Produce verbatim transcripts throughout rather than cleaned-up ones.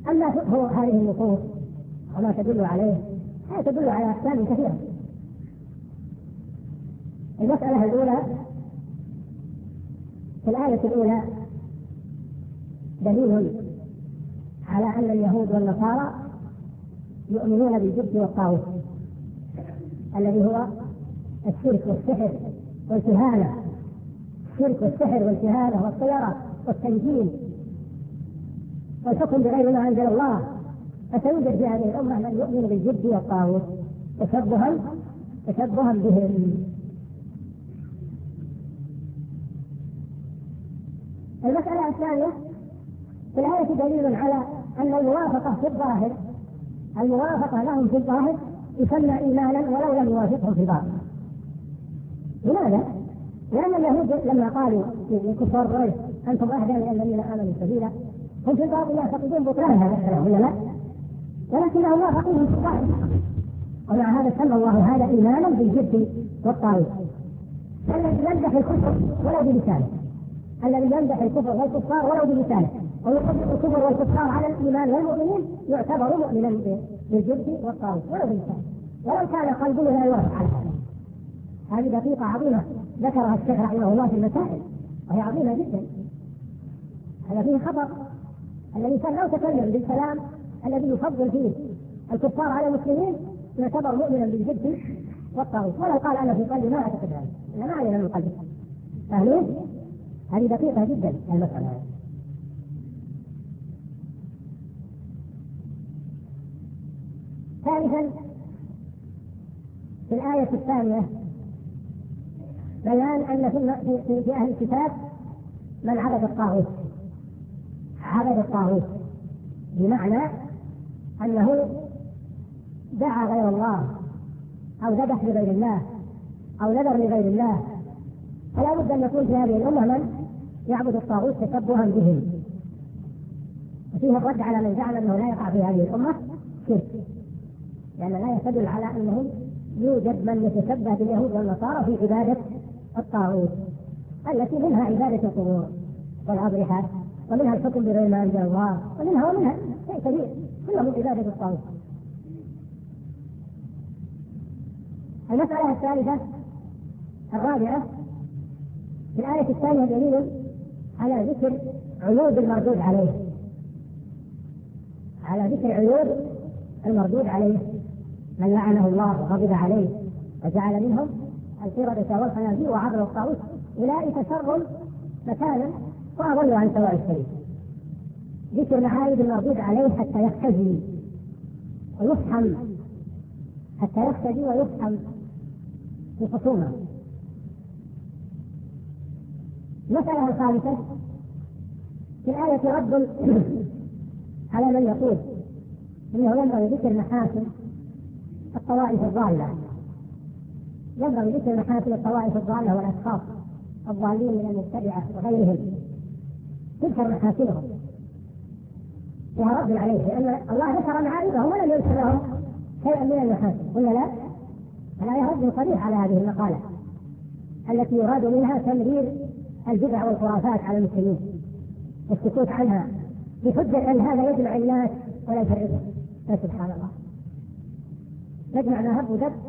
أما فقه هذه النصوص وما تدل عليه هي تدل على أحكام كثيرة. المسألة الأولى في الآية الأولى دليل على أن اليهود والنصارى يؤمنون بالجبت والطاغوت الذي هو الشرك والسحر والكهانة، الشرك والسحر والكهانة والطيرة والتنجيم والحكم بغير ما أنزل الله. فتوجد في هذه الأمة من يؤمن بالجبت والطاغوت تشبها تشبها بهم. المسألة الثانية في الآية دليل على أن الموافقة في الظاهر الموافقة لهم في الظاهر يسمى إيمانا ولو لم يوافقهم في الباطن. لماذا؟ لأن اليهود لما قالوا لكفار قريش أنتم أهدى من الذين آمنوا سبيلا هم في الباطن يعتقدون بطلان هذا الكلام ولا لا؟ ولكنهم وافقوهم في الظاهر. ومع هذا سمى الله هذا إيمانا بالجبت والطاغوت. الذي يمدح الكفر ولو بلسانه الذي يمدح الكفر والكفار ولو بلسانه ويقدم الكفر والكفار على الإيمان والمؤمنين يعتبر مؤمنا بالجبت والطاغوت ولو بلسانه ولو كان قلبه لا يوافق على هذا. هذه دقيقة عظيمة ذكرها الشيخ رحمه الله في المسائل وهي عظيمة جدا. هذا فيه خطر. الإنسان لو تكلم بالكلام الذي يفضل فيه الكفار على المسلمين يعتبر مؤمنا بالجبت والطاغوت ولو قال أنا في قلبي ما أعتقد هذا أنا ما أعلن من قلبي. فاهمين؟ هذه دقيقة جدا المسألة. ثالثا في الآية الثانية بيان أن في, في, في أهل الكتاب من عبد الطاغوت عبد الطاغوت بمعنى أنه دعا غير الله أو ذبح لغير الله أو نذر لغير الله. فلا بد أن يكون في هذه الأمة من يعبد الطاغوت تشبها بهم. وفيه الرد على من زعم أنه لا يقع في هذه الأمة شرك لأن لا يدل على أنه يوجد من يتشبه باليهود والنصارى في عبادة الطاغوت التي منها عبادة القبور والأضرحة ومنها الحكم بغير ما أنزل الله ومنها ومنها شيء كبير كله من عبادة الطاغوت. المسألة الثالثة الرابعة في الآية الثانية دليل على ذكر عيوب المردود عليه على ذكر عيوب المردود عليه من لعنه الله وغضب عليه وجعل منهم القردة والخنازير وعبد الطاغوت أولئك شر مكانا وأضل عن سواء السبيل. ذكر معايب المردود عليه حتى يختزي ويفهم حتى يختزي ويفهم في خصومه. المسألة الخامسة في الآية رد على من يقول إنه ينبغي ذكر محاسن الطوائف الضالة ينبغي ذكر محاسن الطوائف الضالة والأشخاص الضالين من المبتدعة وغيرهم تذكر محاسنهم فيها رد عليه لأن الله ذكر معايبهم ولم يذكر لهم شيئا من المحاسن ولا لا؟ فلا يرد صريح على هذه المقالة التي يراد منها تمرير البدع والخرافات على المسلمين والسكوت عنها بحجة أن هذا يجمع الناس ولا يفرقهم. سبحان الله تجمع ما هب ودب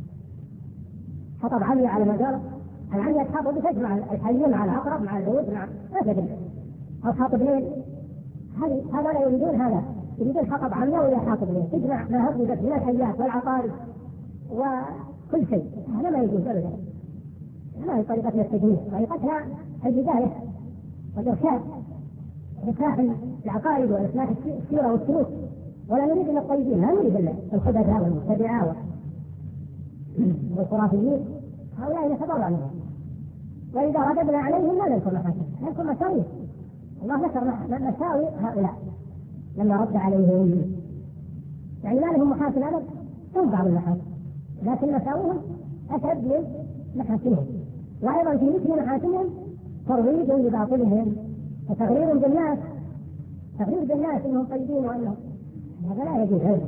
حطب عمية على مجال العمية تحطب تجمع الحيين مع العقرب مع العود مع ما تدري أو حاطب ليل هذا لا يريدون هذا يريدون حطب عمية ولا حاطب ليل تجمع ما هب ودب من الحيات والعقارب وكل شيء. هذا ما يجوز أبدا. ما هي طريقتنا التجميل طريقتنا البداية والإرشاد إصلاح العقائد وإصلاح السيرة والسلوك ولا نريد إلا الطيبين لا نريد إلا الخبثاء والمبتدعة والخرافيين هؤلاء نتبرأ منهم. وإذا رددنا عليهم لا نذكر محاسن نذكر مساوئ. الله ذكر مساوئ هؤلاء لما رد عليهم يعني ما لهم محاسن أبدا هم بعض المحاسن لكن مساوئهم أشد من محاسنهم. وأيضا في مثل محاسنهم ترويج لباطلهم وتغرير بالناس تغرير بالناس انهم طيبين وانهم هذا لا يجوز هذا.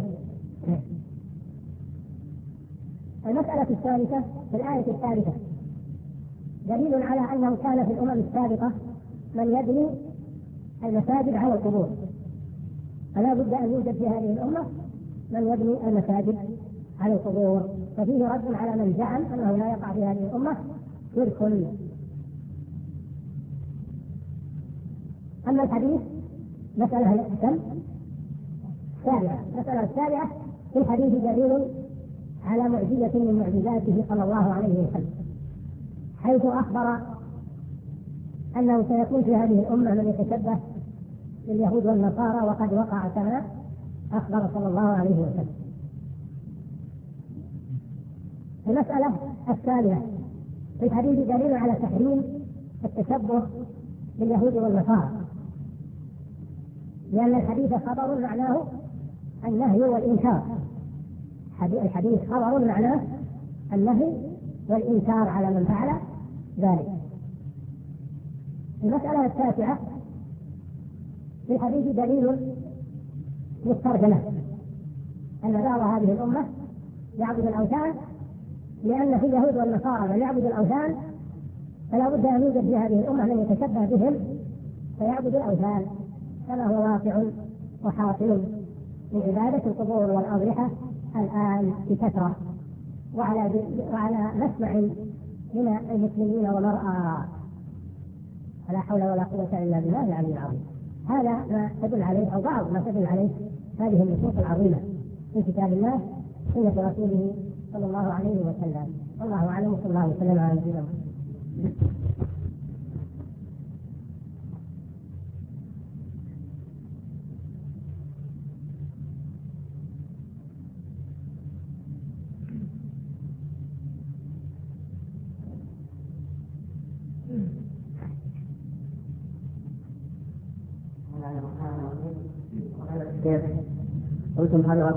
المسألة الثالثة في الآية الثالثة دليل على أنه كان في الأمم السابقة من يبني المساجد على القبور فلا بد أن يوجد في هذه الأمة من يبني المساجد على القبور، ففيه رد على من زعم أنه لا يقع في هذه الأمة شرك. أما الحديث مسألة كم؟ السابعة. المسألة السابعة: في الحديث دليل على معجزة من معجزاته صلى الله عليه وسلم، حيث أخبر أنه سيكون في هذه الأمة من يتشبه باليهود والنصارى، وقد وقع كما أخبر صلى الله عليه وسلم. المسألة الثالثة: في الحديث دليل على تحريم التشبه باليهود والنصارى، لأن الحديث خبر معناه النهي والإنكار. الحديث خبر معناه النهي والإنكار على من فعل ذلك. المسألة التاسعة: في الحديث دليل للترجمة، أن بعض هذه الأمة يعبد الأوثان، لأن في اليهود والنصارى من يعبد الأوثان، فلا بد أن يوجد في هذه الأمة من يتشبه بهم فيعبد الأوثان، كما هو واقع وحاصل من عبادة القبور والأضرحة الآن بكثرة وعلى وعلى مسمع من المسلمين ومرأى. فلا حول ولا قوة إلا بالله العلي العظيم. هذا ما تدل عليه أو بعض ما تدل عليه هذه النصوص العظيمة في كتاب الله سنة رسوله صلى الله عليه وسلم. والله أعلم، وصلى الله وسلم على نبينا محمد. قلتم هذا